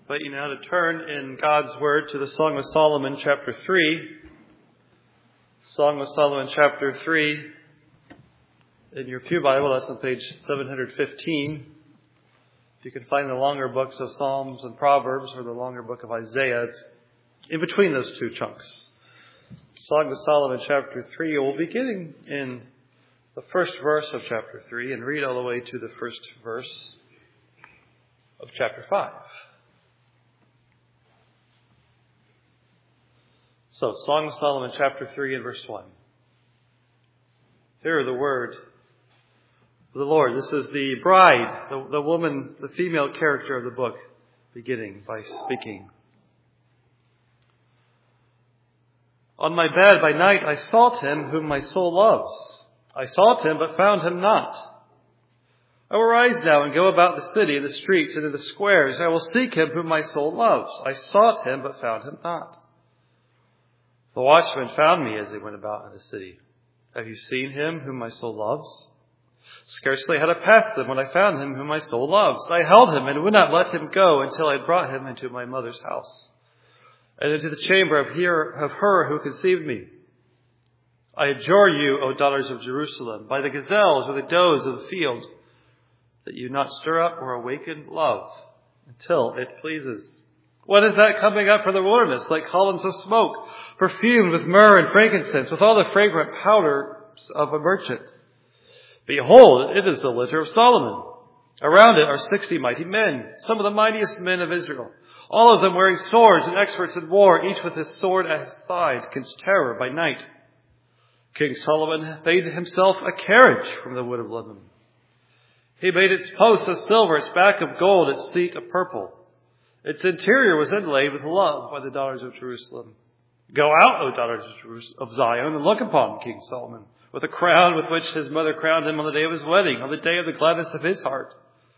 invite you now to turn in God's Word to the Song of Solomon, chapter 3. Song of Solomon, chapter 3. In your Pew Bible, that's on page 715. If you can find the longer books of Psalms and Proverbs or the longer book of Isaiah, it's in between those two chunks. Song of Solomon, chapter 3. We'll begin in the first verse of chapter 3 and read all the way to the first verse of chapter 5. So, Song of Solomon, chapter 3 and verse 1. Hear the word of the Lord. This is the bride, the woman, the female character of the book, beginning by speaking. On my bed by night I sought him whom my soul loves. I sought him, but found him not. I will rise now and go about the city, the streets, and in the squares. I will seek him whom my soul loves. I sought him, but found him not. The watchman found me as he went about in the city. Have you seen him whom my soul loves? Scarcely had I passed them when I found him whom my soul loves. I held him and would not let him go until I had brought him into my mother's house and into the chamber of her who conceived me. I adjure you, O daughters of Jerusalem, by the gazelles or the does of the field, that you not stir up or awaken love until it pleases. What is that coming up from the wilderness, like columns of smoke, perfumed with myrrh and frankincense, with all the fragrant powders of a merchant? Behold, it is the litter of Solomon. Around it are 60 mighty men, some of the mightiest men of Israel, all of them wearing swords and experts in war, each with his sword at his side, against terror by night. King Solomon made himself a carriage from the wood of Lebanon. He made its posts of silver, its back of gold, its seat of purple. Its interior was inlaid with love by the daughters of Jerusalem. Go out, O daughters of Zion, and look upon King Solomon, with a crown with which his mother crowned him on the day of his wedding, on the day of the gladness of his heart.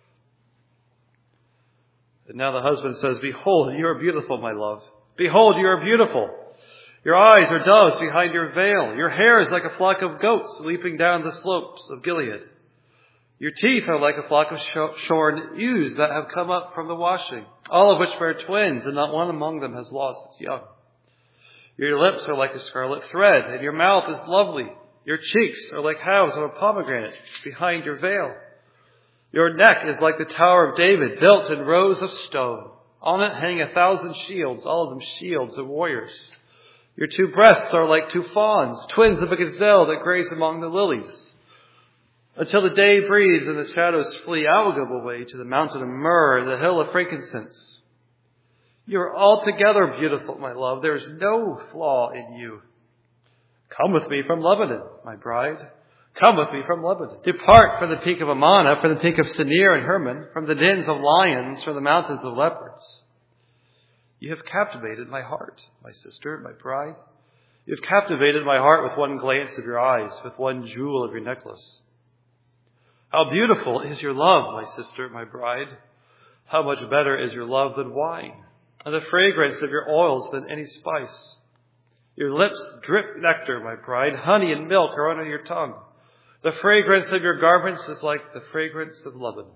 And now the husband says, Behold, you are beautiful, my love. Behold, you are beautiful. Your eyes are doves behind your veil. Your hair is like a flock of goats leaping down the slopes of Gilead. Your teeth are like a flock of shorn ewes that have come up from the washing, all of which bear twins, and not one among them has lost its young. Your lips are like a scarlet thread, and your mouth is lovely. Your cheeks are like halves of a pomegranate behind your veil. Your neck is like the Tower of David, built in rows of stone. On it hang 1,000 shields, all of them shields of warriors. Your two breasts are like two fawns, twins of a gazelle that graze among the lilies. Until the day breathes and the shadows flee, I will go away to the mountain of myrrh and the hill of frankincense. You are altogether beautiful, my love. There is no flaw in you. Come with me from Lebanon, my bride. Come with me from Lebanon. Depart from the peak of Amana, from the peak of Senir and Hermon, from the dens of lions, from the mountains of leopards. You have captivated my heart, my sister, my bride. You have captivated my heart with one glance of your eyes, with one jewel of your necklace. How beautiful is your love, my sister, my bride. How much better is your love than wine, and the fragrance of your oils than any spice. Your lips drip nectar, my bride. Honey and milk are under your tongue. The fragrance of your garments is like the fragrance of Lebanon.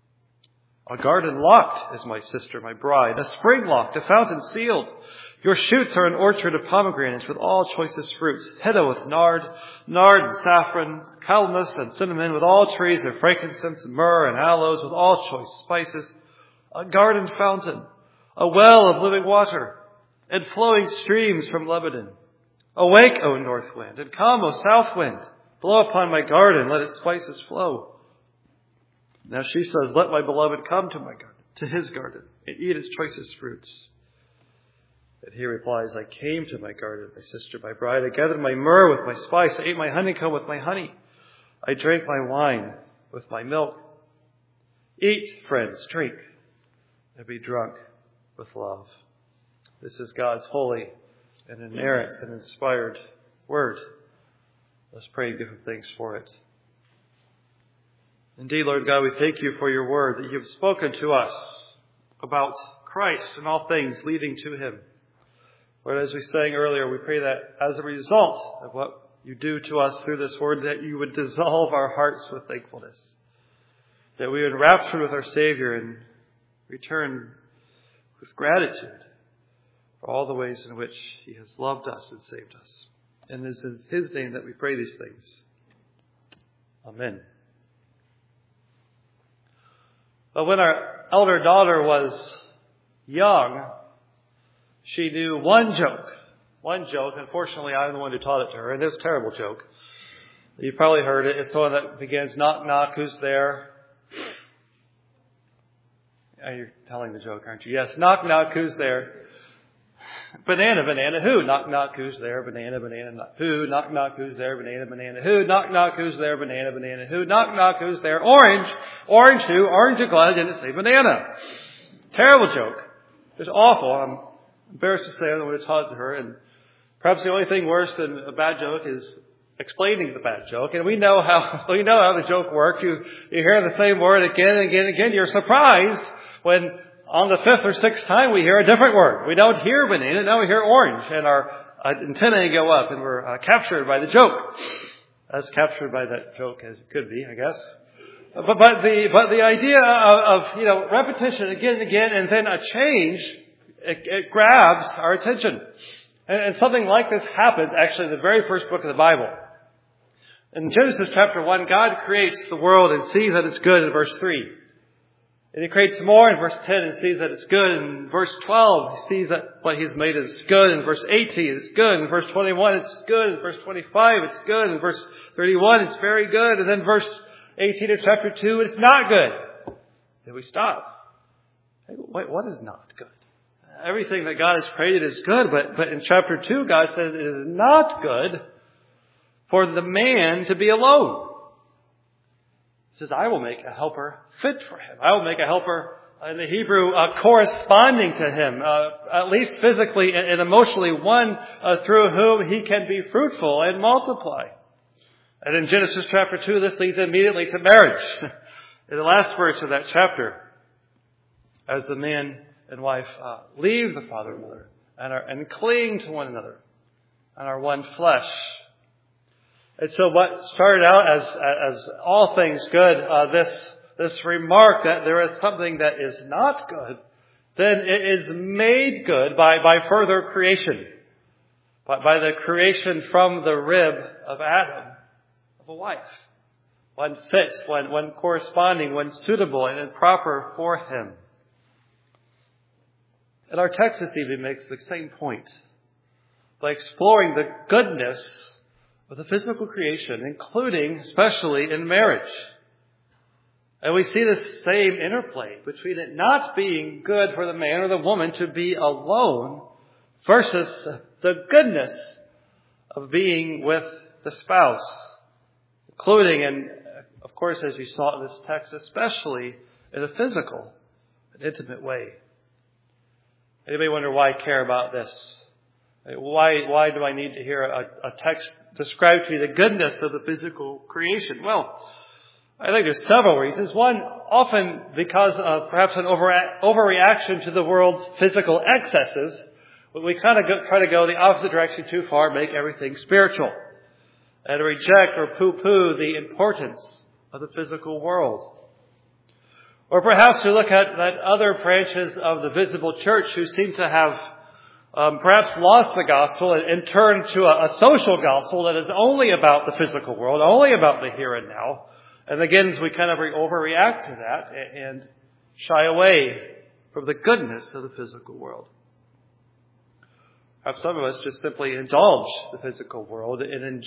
A garden locked is my sister, my bride. A spring locked, a fountain sealed. Your shoots are an orchard of pomegranates with all choicest fruits. Hedda with nard and saffron, calamus and cinnamon, with all trees of frankincense and myrrh and aloes, with all choice spices. A garden fountain, a well of living water, and flowing streams from Lebanon. Awake, O north wind, and come, O south wind. Blow upon my garden, let its spices flow. Now she says, let my beloved come to my garden, to his garden, and eat its choicest fruits. And he replies, I came to my garden, my sister, my bride. I gathered my myrrh with my spice. I ate my honeycomb with my honey. I drank my wine with my milk. Eat, friends, drink, and be drunk with love. This is God's holy and inerrant and inspired word. Let's pray and give him thanks for it. Indeed, Lord God, we thank you for your word, that you have spoken to us about Christ and all things leading to him. Lord, as we sang earlier, we pray that as a result of what you do to us through this word, that you would dissolve our hearts with thankfulness, that we would rapture with our Savior and return with gratitude for all the ways in which He has loved us and saved us. And it is in His name that we pray these things. Amen. But when our elder daughter was young, she knew one joke. Unfortunately, I'm the one who taught it to her, and it's a terrible joke. You've probably heard it. It's the one that begins, knock, knock, who's there? You're telling the joke, aren't you? Yes, knock, knock, who's there? Banana, banana, who? Knock, knock, who's there? Banana, banana, who? Knock, knock, who's there? Banana, banana, who? Knock, knock, who's there? Banana, banana, who? Knock, knock, who's there? Orange. Orange who? Orange, you're glad I didn't say banana. Terrible joke. It's awful. I'm embarrassed to say I'm the one who taught it to her. And perhaps the only thing worse than a bad joke is explaining the bad joke. And we know how the joke works. You hear the same word again and again and again. You're surprised when on the 5th or 6th time we hear a different word. We don't hear banana, now we hear orange. And our antennae go up and we're captured by the joke. As captured by that joke as it could be, I guess. But the idea of repetition again and again and then a change, it grabs our attention. And something like this happens actually in the very first book of the Bible. In Genesis chapter 1, God creates the world and sees that it's good in verse 3. And He creates more in verse 10 and sees that it's good. In verse 12, He sees that what He's made is good. In verse 18, it's good. In verse 21, it's good. In verse 25, it's good. In verse 31, it's very good. And then verse 18 of chapter 2, it's not good. Then we stop. Wait, what is not good? Everything that God has created is good, but in chapter 2, God says it is not good for the man to be alone. He says, I will make a helper fit for him. I will make a helper, in the Hebrew, corresponding to him, at least physically and emotionally, one through whom he can be fruitful and multiply. And in Genesis chapter 2, this leads immediately to marriage. In the last verse of that chapter, as the man and wife leave the father and mother and cling to one another and are one flesh. And so what started out as all things good, this remark that there is something that is not good, then it is made good by further creation. By the creation from the rib of Adam, of a wife. One fit, one corresponding, one suitable and proper for him. And our text this evening makes the same point by exploring the goodness of the physical creation, including especially in marriage. And we see this same interplay between it not being good for the man or the woman to be alone versus the goodness of being with the spouse, including, and of course, as you saw in this text, especially in a physical and intimate way. Anybody wonder why I care about this? Why do I need to hear a text describe to me the goodness of the physical creation? Well, I think there's several reasons. One, often because of perhaps an overreaction to the world's physical excesses, we kind of try to go the opposite direction too far, make everything spiritual, and reject or poo-poo the importance of the physical world. Or perhaps we look at other branches of the visible church who seem to have perhaps lost the gospel and turned to a social gospel that is only about the physical world, only about the here and now. And again, we kind of overreact to that and shy away from the goodness of the physical world. Perhaps some of us just simply indulge the physical world and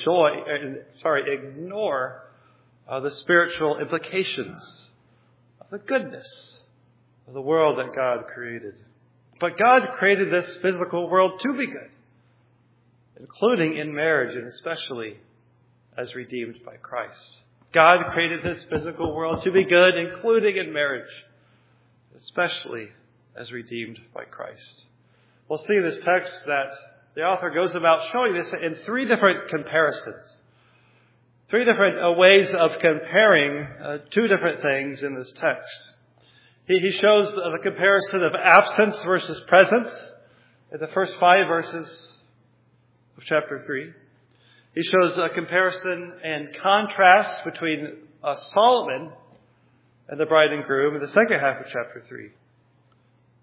ignore the spiritual implications of the goodness of the world that God created. But God created this physical world to be good, including in marriage and especially as redeemed by Christ. God created this physical world to be good, including in marriage, especially as redeemed by Christ. We'll see in this text that the author goes about showing this in three different comparisons. Three different ways of comparing two different things in this text. He shows the comparison of absence versus presence in the first 5 verses of chapter 3. He shows a comparison and contrast between Solomon and the bride and groom in the second half of chapter 3.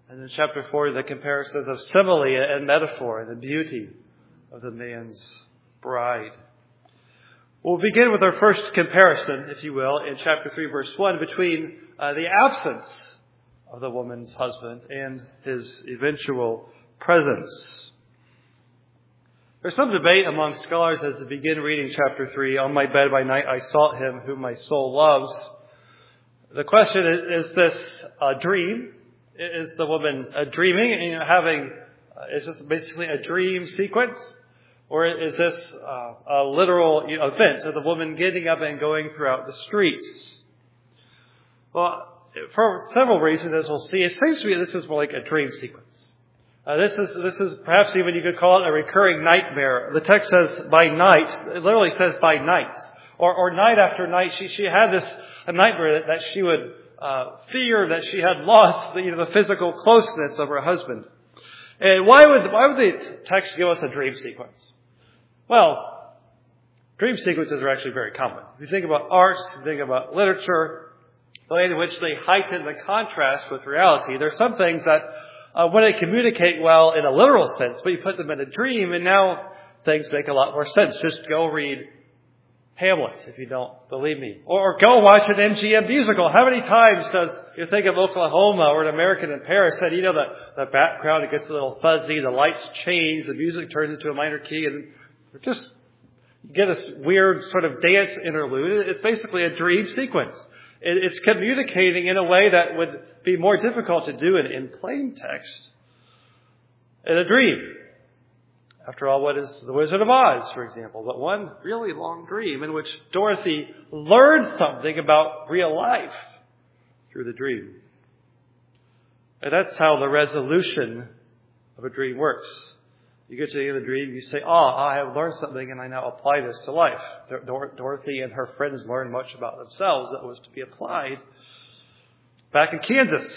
And in chapter 4, the comparisons of simile and metaphor and the beauty of the man's bride. We'll begin with our first comparison, if you will, in chapter 3, verse 1, between the absence of the woman's husband and his eventual presence. There's some debate among scholars as they begin reading chapter 3. On my bed by night I sought him whom my soul loves. The question is this a dream? Is the woman dreaming and is this basically a dream sequence? Or is this a literal event of the woman getting up and going throughout the streets? Well, for several reasons, as we'll see, it seems to me this is more like a dream sequence. This is perhaps even you could call it a recurring nightmare. The text says by night. It literally says by nights. Or night after night, she had a nightmare that she would fear that she had lost the physical closeness of her husband. And why would the text give us a dream sequence? Well, dream sequences are actually very common. If you think about art, if you think about literature, the way in which they heighten the contrast with reality, there's some things that wouldn't communicate well in a literal sense, but you put them in a dream, and now things make a lot more sense. Just go read Hamlet, if you don't believe me. Or go watch an MGM musical. How many times does you think of Oklahoma or an American in Paris and the background, it gets a little fuzzy, the lights change, the music turns into a minor key, and just you get this weird sort of dance interlude. It's basically a dream sequence. It's communicating in a way that would be more difficult to do in plain text in a dream. After all, what is The Wizard of Oz, for example? But one really long dream in which Dorothy learns something about real life through the dream. And that's how the resolution of a dream works. You get to the end of the dream, you say, I have learned something and I now apply this to life. Dorothy and her friends learned much about themselves that was to be applied back in Kansas.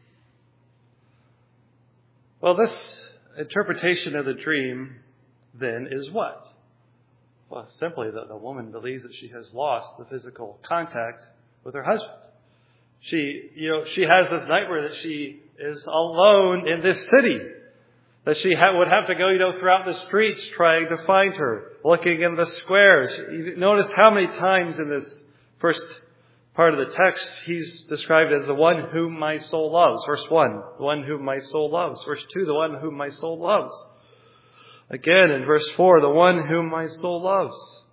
Well, this interpretation of the dream then is what? Well, simply that the woman believes that she has lost the physical contact with her husband. She has this nightmare that she is alone in this city. That she would have to go, throughout the streets trying to find her, looking in the squares. You notice how many times in this first part of the text he's described as the one whom my soul loves. Verse 1, the one whom my soul loves. Verse 2, the one whom my soul loves. Again in verse 4, the one whom my soul loves.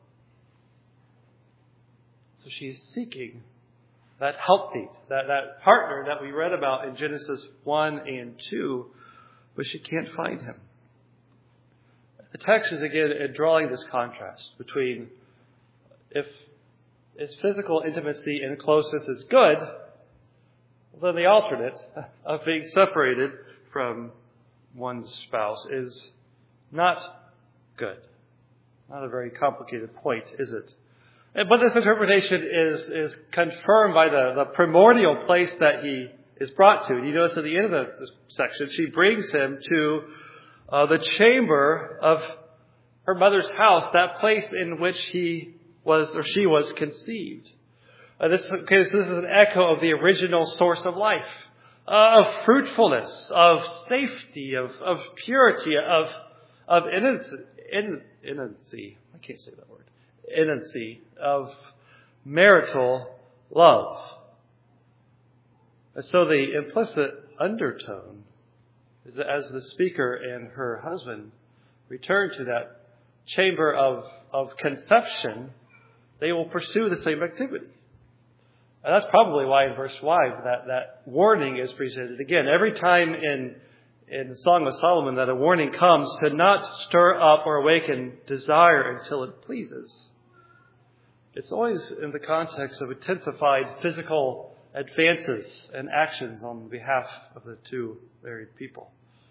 So she's seeking that helpmeet, that partner that we read about in Genesis 1 and 2, but she can't find him. The text is again drawing this contrast between if physical intimacy and closeness is good, then the alternate of being separated from one's spouse is not good. Not a very complicated point, is it? But this interpretation is confirmed by the primordial place that he is brought to. And you notice at the end of this section, she brings him to the chamber of her mother's house, that place in which she was conceived. This is an echo of the original source of life, of fruitfulness, of safety, of purity, of innocency. I can't say that word. Innocency, of marital love. And so the implicit undertone is that as the speaker and her husband return to that chamber of conception, they will pursue the same activity. And that's probably why in verse 5 that warning is presented. Again, every time in the Song of Solomon that a warning comes to not stir up or awaken desire until it pleases, it's always in the context of intensified physical advances and actions on behalf of the two married people.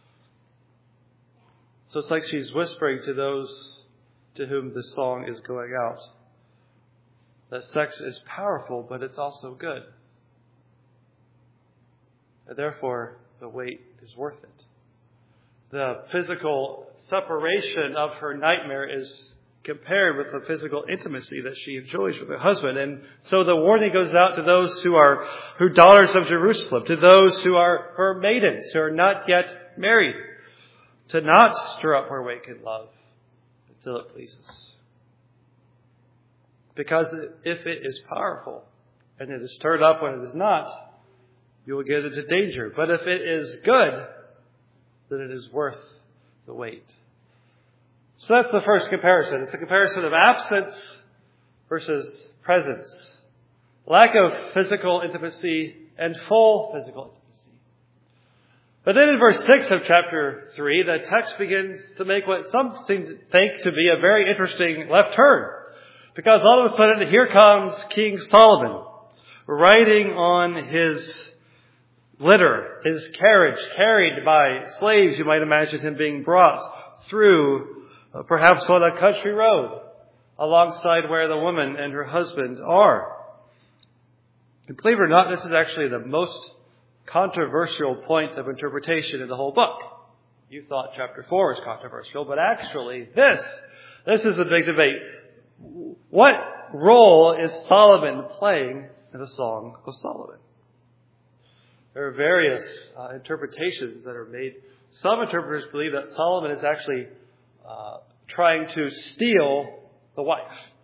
So it's like she's whispering to those to whom this song is going out that sex is powerful, but it's also good. And therefore, the wait is worth it. The physical separation of her nightmare is compared with the physical intimacy that she enjoys with her husband. And so the warning goes out to those who daughters of Jerusalem, to those who are her maidens, who are not yet married, to not stir up her wakened love until it pleases. Because if it is powerful and it is stirred up when it is not, you will get into danger. But if it is good, then it is worth the wait. So that's the first comparison. It's a comparison of absence versus presence. Lack of physical intimacy and full physical intimacy. But then in verse 6 of chapter 3, the text begins to make what some seem to think to be a very interesting left turn. Because all of a sudden, here comes King Solomon, riding on his litter, his carriage, carried by slaves. You might imagine him being brought through perhaps on a country road alongside where the woman and her husband are. And believe it or not, this is actually the most controversial point of interpretation in the whole book. You thought chapter 4 was controversial, but actually this is the big debate. What role is Solomon playing in the Song of Solomon? There are various interpretations that are made. Some interpreters believe that Solomon is actually trying to steal the wife.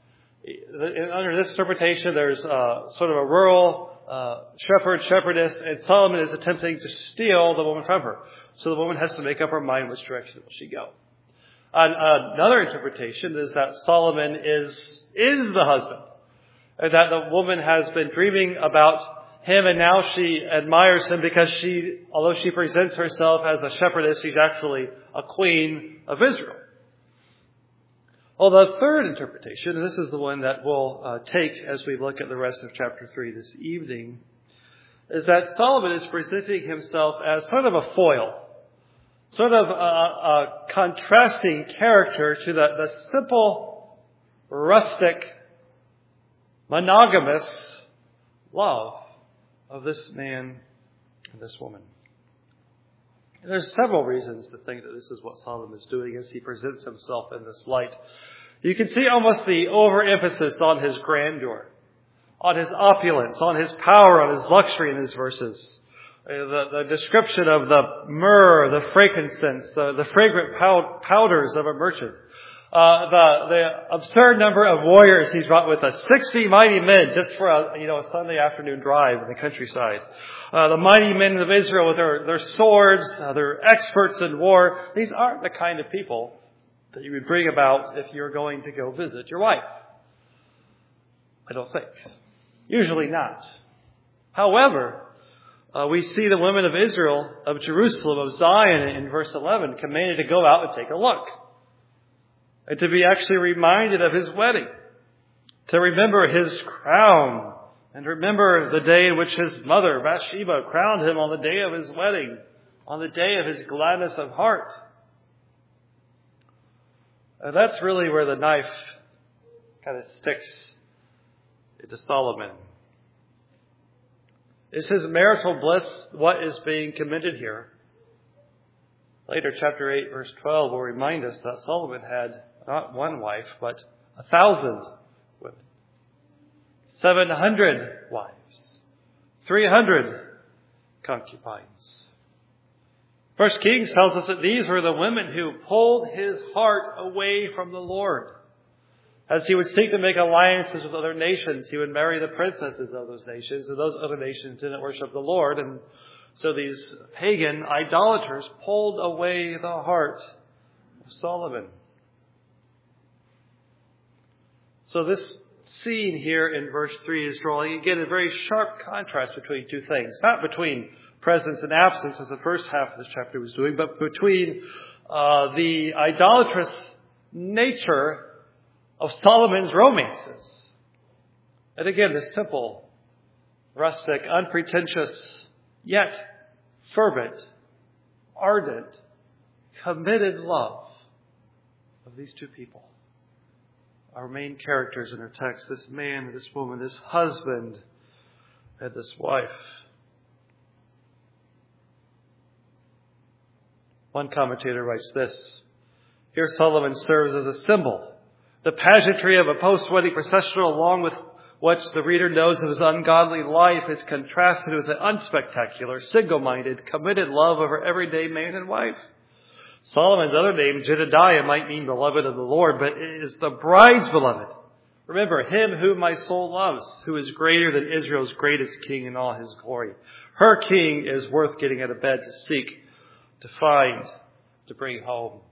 Under this interpretation, there's sort of a rural shepherdess, and Solomon is attempting to steal the woman from her. So the woman has to make up her mind which direction will she go. Another interpretation is that Solomon is the husband, and that the woman has been dreaming about him, and now she admires him because although she presents herself as a shepherdess, she's actually a queen of Israel. Well, the third interpretation, and this is the one that we'll take as we look at the rest of chapter 3 this evening, is that Solomon is presenting himself as sort of a foil, sort of a contrasting character to the simple, rustic, monogamous love of this man and this woman. And there's several reasons to think that this is what Solomon is doing as he presents himself in this light. You can see almost the overemphasis on his grandeur, on his opulence, on his power, on his luxury in his verses. The description of the myrrh, the frankincense, the fragrant powders of a merchant. The absurd number of warriors he's brought with us. 60 mighty men just for a Sunday afternoon drive in the countryside. The mighty men of Israel with their swords, they're experts in war. These aren't the kind of people that you would bring about if you're going to go visit your wife. I don't think. Usually not. However, we see the women of Israel, of Jerusalem, of Zion in verse 11 commanded to go out and take a look. And to be actually reminded of his wedding. To remember his crown. And remember the day in which his mother, Bathsheba, crowned him on the day of his wedding. On the day of his gladness of heart. And that's really where the knife kind of sticks into Solomon. Is his marital bliss what is being commended here? Later, chapter 8, verse 12 will remind us that Solomon had not one wife, but 1,000 women. 700 wives. 300 concubines. First Kings tells us that these were the women who pulled his heart away from the Lord. As he would seek to make alliances with other nations, he would marry the princesses of those nations, and those other nations didn't worship the Lord. And so these pagan idolaters pulled away the heart of Solomon. So this scene here in verse 3 is drawing, again, a very sharp contrast between two things. Not between presence and absence, as the first half of this chapter was doing, but between the idolatrous nature of Solomon's romances. And again, the simple, rustic, unpretentious, yet fervent, ardent, committed love of these two people. Our main characters in our text, this man, this woman, this husband, and this wife. One commentator writes this: here Solomon serves as a symbol The pageantry of a post-wedding processional, along with what the reader knows of his ungodly life, is contrasted with the unspectacular, single-minded, committed love of her everyday man and wife. Solomon's other name, Jedediah, might mean beloved of the Lord, but it is the bride's beloved. Remember, him whom my soul loves, who is greater than Israel's greatest king in all his glory. Her king is worth getting out of bed to seek, to find, to bring home.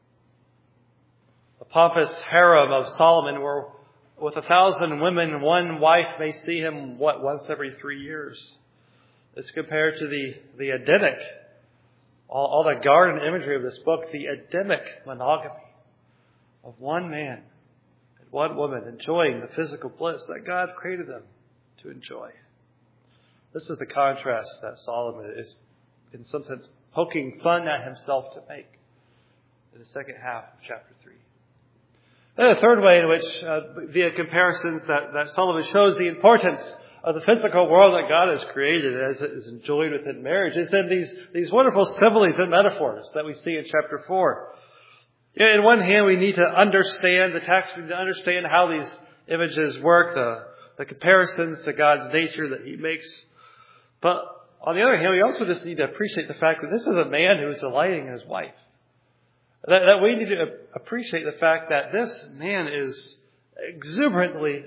The pompous harem of Solomon, where with 1,000 women, one wife may see him, once every 3 years. It's compared to the Edenic, all the garden imagery of this book, the Edenic monogamy of one man and one woman enjoying the physical bliss that God created them to enjoy. This is the contrast that Solomon is, in some sense, poking fun at himself to make in the second half of chapter 3. Then a third way in which, via comparisons, that Solomon shows the importance of the physical world that God has created as it is enjoyed within marriage is in these wonderful similes and metaphors that we see in chapter 4. In one hand, we need to understand the text, we need to understand how these images work, the comparisons to God's nature that he makes. But on the other hand, we also just need to appreciate the fact that this is a man who is delighting in his wife. That we need to appreciate the fact that this man is exuberantly,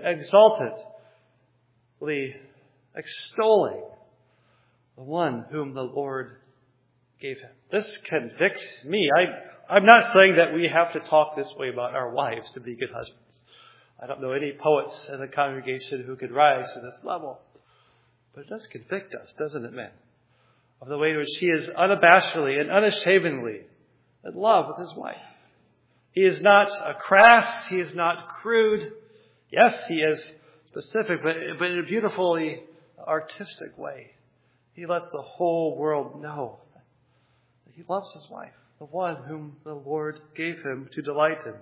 exaltedly extolling the one whom the Lord gave him. This convicts me. I'm not saying that we have to talk this way about our wives to be good husbands. I don't know any poets in the congregation who could rise to this level. But it does convict us, doesn't it, men? Of the way in which he is unabashedly and unashamedly in love with his wife. He is not crass. He is not crude. Yes, he is specific, but in a beautifully artistic way. He lets the whole world know that he loves his wife, the one whom the Lord gave him to delight in.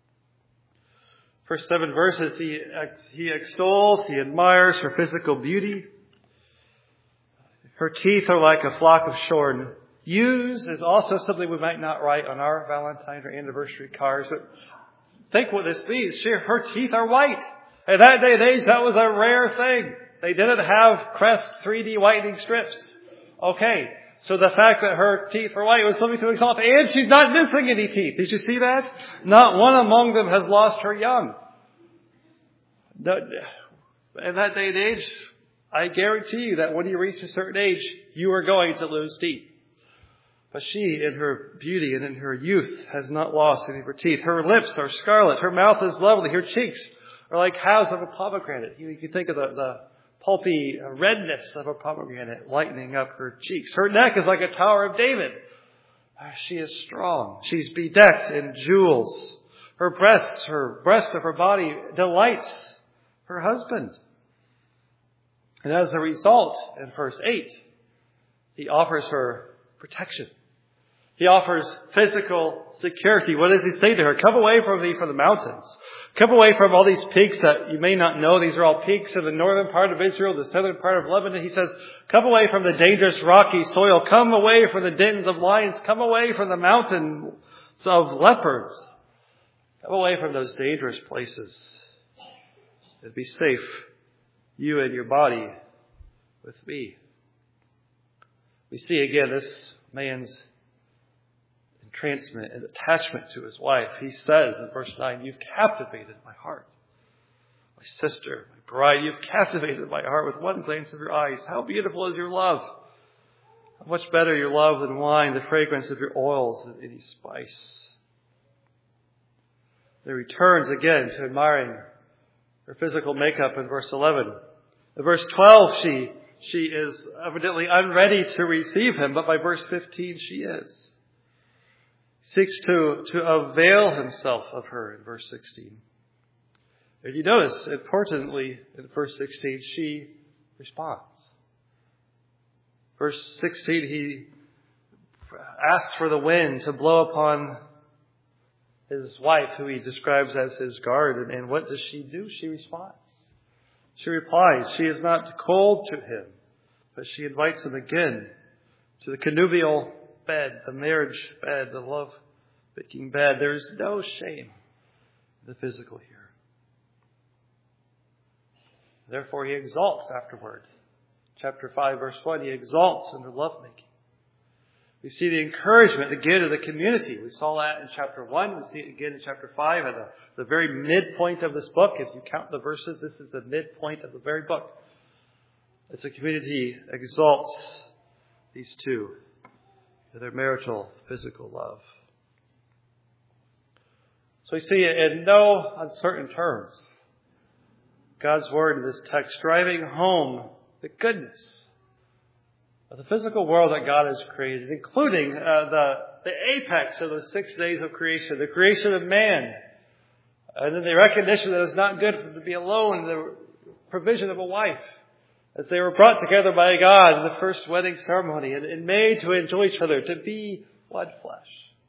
First 7 verses, he extols, he admires her physical beauty. Her teeth are like a flock of shorn ewes is also something we might not write on our Valentine or anniversary cards. But think what this means. Her teeth are white. In that day and age, that was a rare thing. They didn't have Crest 3D whitening strips. Okay, so the fact that her teeth were white was something to exalt. And she's not missing any teeth. Did you see that? Not one among them has lost her young. In that day and age, I guarantee you that when you reach a certain age, you are going to lose teeth. But she, in her beauty and in her youth, has not lost any of her teeth. Her lips are scarlet. Her mouth is lovely. Her cheeks are like halves of a pomegranate. You can think of the pulpy redness of a pomegranate lightening up her cheeks. Her neck is like a Tower of David. She is strong. She's bedecked in jewels. Her breast of her body delights her husband. And as a result, in verse 8, he offers her protection. He offers physical security. What does he say to her? Come away from me from the mountains. Come away from all these peaks that you may not know. These are all peaks in the northern part of Israel, the southern part of Lebanon. He says, come away from the dangerous rocky soil. Come away from the dens of lions. Come away from the mountains of leopards. Come away from those dangerous places. And be safe, you and your body, with me. We see again this man's entrancement and attachment to his wife. He says in verse 9, you've captivated my heart. My sister, my bride, you've captivated my heart with one glance of your eyes. How beautiful is your love. How much better your love than wine, the fragrance of your oils than any spice. He returns again to admiring her physical makeup in verse 11. In verse 12, she is evidently unready to receive him, but by verse 15 she is. He seeks to avail himself of her in verse 16. And you notice, importantly, in verse 16, she responds. Verse 16, he asks for the wind to blow upon his wife, who he describes as his guard. And what does she do? She responds. She replies. She is not cold to him, but she invites him again to the connubial bed, the marriage bed, the love-making bed. There is no shame the physical here. Therefore, he exalts afterward. Chapter 5, verse 1, he exalts in the lovemaking. We see the encouragement again of the community. We saw that in chapter 1. We see it again in chapter 5 at the very midpoint of this book. If you count the verses, this is the midpoint of the very book. As the community exalts these two in their marital, physical love. So we see in no uncertain terms God's word in this text driving home the goodness of the physical world that God has created, including the apex of the 6 days of creation, the creation of man, and then the recognition that it's not good for them to be alone, the provision of a wife, as they were brought together by God in the first wedding ceremony and made to enjoy each other, to be one flesh.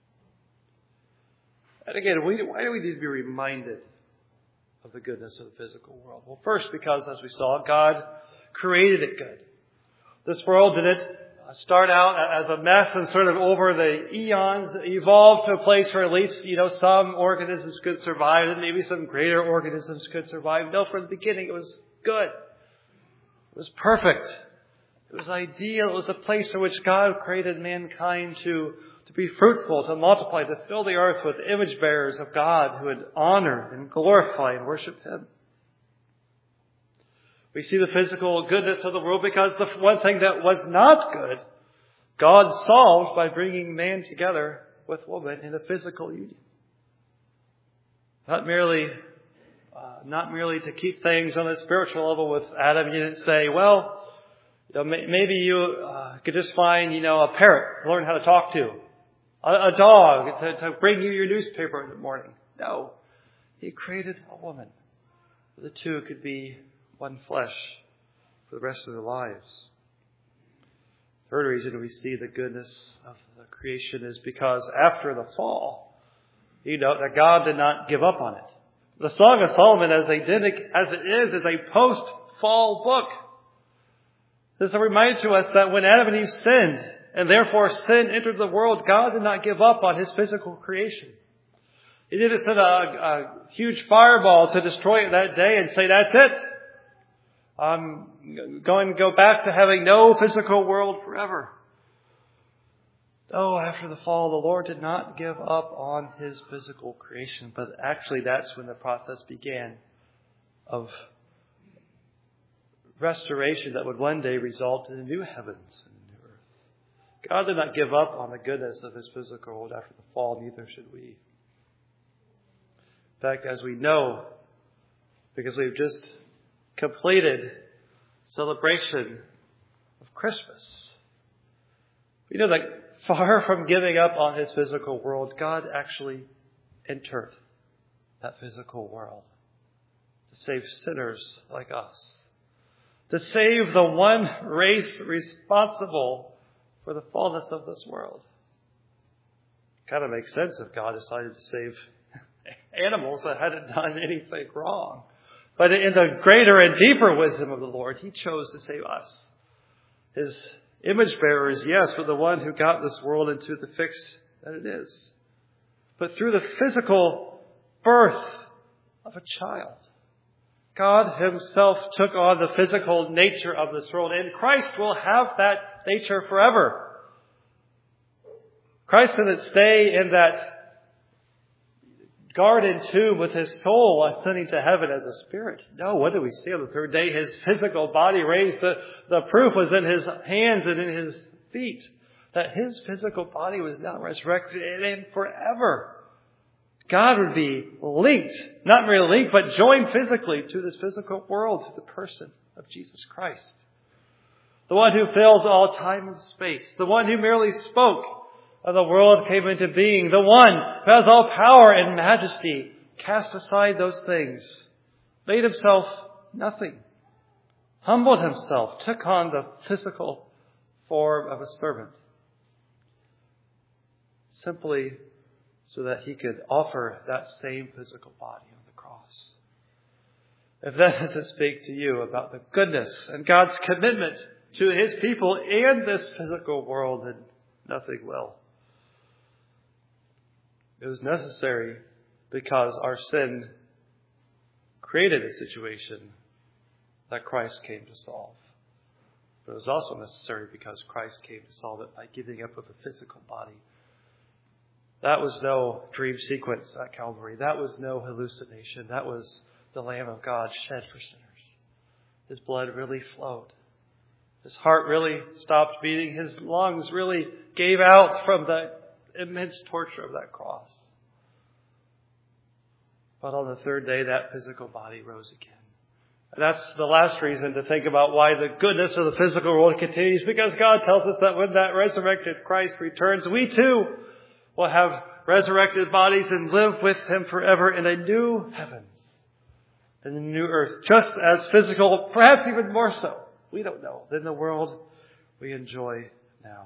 And again, why do we need to be reminded of the goodness of the physical world? Well, first, because as we saw, God created it good. This world didn't start out as a mess and sort of over the eons evolved to a place where at least, some organisms could survive and maybe some greater organisms could survive. No, from the beginning it was good. It was perfect. It was ideal. It was a place in which God created mankind to be fruitful, to multiply, to fill the earth with image bearers of God who would honor and glorify and worship Him. We see the physical goodness of the world because the one thing that was not good, God solved by bringing man together with woman in a physical union. Not merely to keep things on a spiritual level with Adam. You didn't say, well, maybe you could just find, a parrot to learn how to talk to. A dog to bring you your newspaper in the morning. No. He created a woman. The two could be one flesh for the rest of their lives. Third reason we see the goodness of the creation is because after the fall, that God did not give up on it. The Song of Solomon, as it is a post-fall book. This is a reminder to us that when Adam and Eve sinned, and therefore sin entered the world, God did not give up on His physical creation. He didn't send a huge fireball to destroy it that day and say, that's it. I'm going to go back to having no physical world forever. No, after the fall, the Lord did not give up on His physical creation, but actually that's when the process began of restoration that would one day result in new heavens and a new earth. God did not give up on the goodness of His physical world after the fall, neither should we. In fact, as we know, because we've just completed celebration of Christmas, we know that far from giving up on His physical world, God actually entered that physical world to save sinners like us, to save the one race responsible for the fallenness of this world. Kind of makes sense if God decided to save animals that hadn't done anything wrong. But in the greater and deeper wisdom of the Lord, He chose to save us. His image bearers, yes, but the one who got this world into the fix that it is. But through the physical birth of a child, God Himself took on the physical nature of this world, and Christ will have that nature forever. Christ didn't stay in that garden tomb with His soul ascending to heaven as a spirit. No, what did we see on the third day? His physical body raised. The proof was in His hands and in His feet that His physical body was now resurrected and forever. God would be linked, not merely linked, but joined physically to this physical world through the person of Jesus Christ. The one who fills all time and space. The one who merely spoke and the world came into being. The one who has all power and majesty cast aside those things, made Himself nothing, humbled Himself, took on the physical form of a servant, simply so that He could offer that same physical body on the cross. If that doesn't speak to you about the goodness and God's commitment to His people and this physical world, then nothing will. It was necessary because our sin created a situation that Christ came to solve. But it was also necessary because Christ came to solve it by giving up of a physical body. That was no dream sequence at Calvary. That was no hallucination. That was the Lamb of God shed for sinners. His blood really flowed. His heart really stopped beating. His lungs really gave out from the immense torture of that cross. But on the third day, that physical body rose again. And that's the last reason to think about why the goodness of the physical world continues, because God tells us that when that resurrected Christ returns, we too will have resurrected bodies and live with Him forever in a new heavens and a new earth, just as physical, perhaps even more so, we don't know, than the world we enjoy now.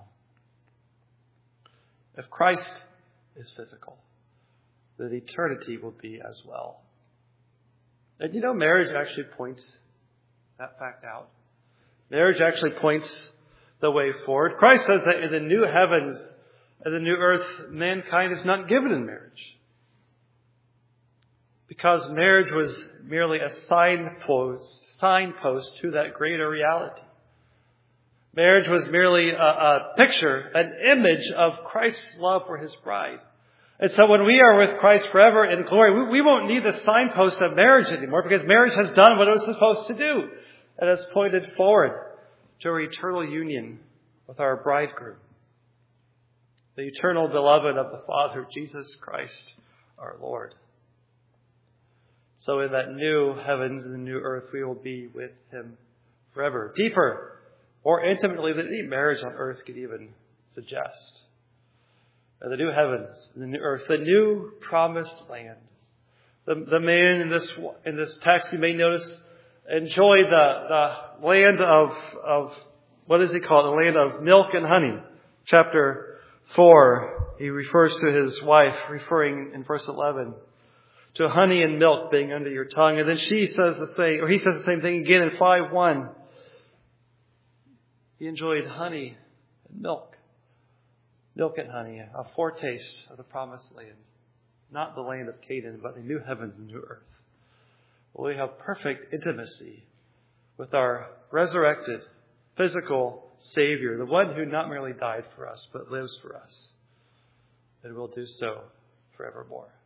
If Christ is physical, then eternity will be as well. And marriage actually points that fact out. Marriage actually points the way forward. Christ says that in the new heavens and the new earth, mankind is not given in marriage. Because marriage was merely a signpost to that greater reality. Marriage was merely a picture, an image of Christ's love for His bride. And so when we are with Christ forever in glory, we won't need the signpost of marriage anymore, because marriage has done what it was supposed to do. And has pointed forward to our eternal union with our bridegroom, the eternal beloved of the Father, Jesus Christ, our Lord. So in that new heavens and the new earth, we will be with Him forever, deeper, more intimately than any marriage on earth could even suggest. And the new heavens and the new earth, the new promised land. The man in this text, you may notice, enjoyed the land of what does he call it? The land of milk and honey. Chapter 4, he refers to his wife, referring in verse 11 to honey and milk being under your tongue. And then he says the same thing again in 5:1. He enjoyed honey and milk. Milk and honey, a foretaste of the promised land. Not the land of Canaan, but the new heavens and new earth. We have perfect intimacy with our resurrected, physical Savior, the one who not merely died for us, but lives for us, and will do so forevermore.